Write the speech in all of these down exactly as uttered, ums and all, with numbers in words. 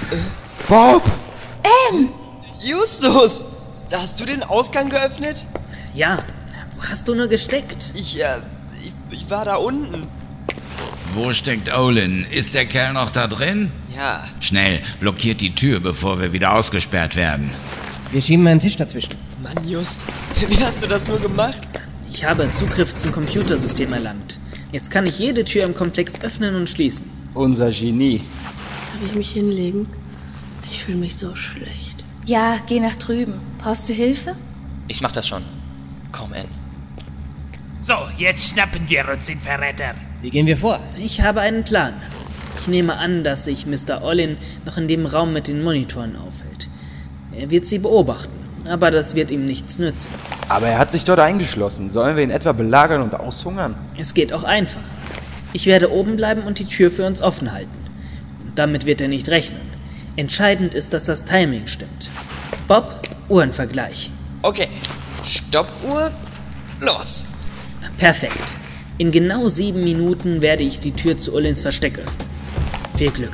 Bob! Anne! Justus! Hast du den Ausgang geöffnet? Ja, wo hast du nur gesteckt? Ich, äh, ich, ich war da unten. Wo steckt Olin? Ist der Kerl noch da drin? Ja. Schnell, blockiert die Tür, bevor wir wieder ausgesperrt werden. Wir schieben einen Tisch dazwischen. Mann, Just, wie hast du das nur gemacht? Ich habe Zugriff zum Computersystem erlangt. Jetzt kann ich jede Tür im Komplex öffnen und schließen. Unser Genie. Darf ich mich hinlegen? Ich fühle mich so schlecht. Ja, geh nach drüben. Brauchst du Hilfe? Ich mach das schon. Komm, Anne. So, jetzt schnappen wir uns den Verräter. Wie gehen wir vor? Ich habe einen Plan. Ich nehme an, dass sich Mister Olin noch in dem Raum mit den Monitoren aufhält. Er wird sie beobachten, aber das wird ihm nichts nützen. Aber er hat sich dort eingeschlossen. Sollen wir ihn etwa belagern und aushungern? Es geht auch einfacher. Ich werde oben bleiben und die Tür für uns offen halten. Damit wird er nicht rechnen. Entscheidend ist, dass das Timing stimmt. Bob, Uhrenvergleich. Okay, Stoppuhr, los. Perfekt. In genau sieben Minuten werde ich die Tür zu Olins Versteck öffnen. Viel Glück.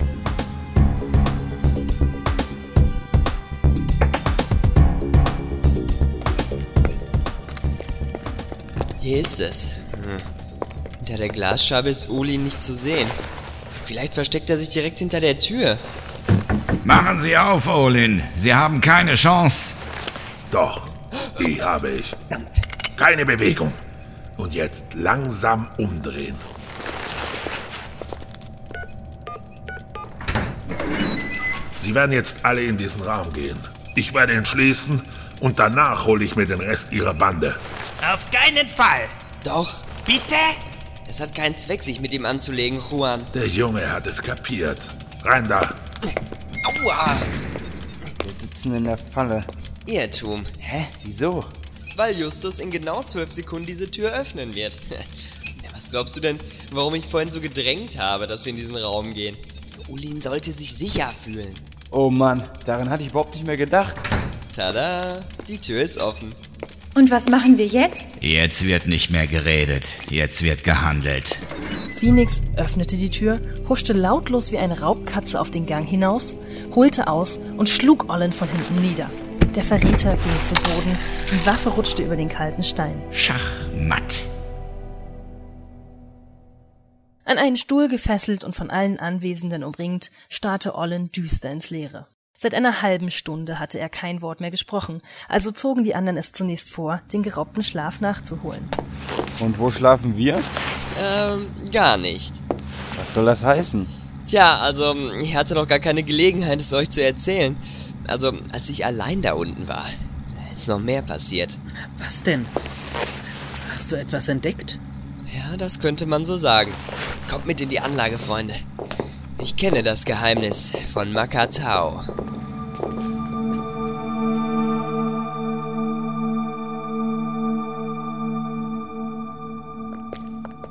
Hier ist es. Hm. Hinter der Glasscheibe ist Olin nicht zu sehen. Vielleicht versteckt er sich direkt hinter der Tür. Machen Sie auf, Olin. Sie haben keine Chance. Doch, die habe ich. Verdammt. Keine Bewegung. Und jetzt langsam umdrehen. Sie werden jetzt alle in diesen Raum gehen. Ich werde ihn schließen und danach hole ich mir den Rest Ihrer Bande. Auf keinen Fall. Doch, Bitte? es hat keinen Zweck, sich mit ihm anzulegen, Juan. Der Junge hat es kapiert. Rein da. Aua! Wir sitzen in der Falle. Irrtum. Hä? Wieso? Weil Justus in genau zwölf Sekunden diese Tür öffnen wird. Ja, was glaubst du denn, warum ich vorhin so gedrängt habe, dass wir in diesen Raum gehen? Olin sollte sich sicher fühlen. Oh Mann, daran hatte ich überhaupt nicht mehr gedacht. Tada, die Tür ist offen. Und was machen wir jetzt? Jetzt wird nicht mehr geredet. Jetzt wird gehandelt. Phoenix öffnete die Tür, huschte lautlos wie eine Raubkatze auf den Gang hinaus, holte aus und schlug Olin von hinten nieder. Der Verräter ging zu Boden, die Waffe rutschte über den kalten Stein. Schachmatt. An einen Stuhl gefesselt und von allen Anwesenden umringt, starrte Olin düster ins Leere. Seit einer halben Stunde hatte er kein Wort mehr gesprochen, also zogen die anderen es zunächst vor, den geraubten Schlaf nachzuholen. Und wo schlafen wir? Ähm, gar nicht. Was soll das heißen? Tja, also, ich hatte noch gar keine Gelegenheit, es euch zu erzählen. Also, als ich allein da unten war, da ist noch mehr passiert. Was denn? Hast du etwas entdeckt? Ja, das könnte man so sagen. Kommt mit in die Anlage, Freunde. Ich kenne das Geheimnis von Makatao.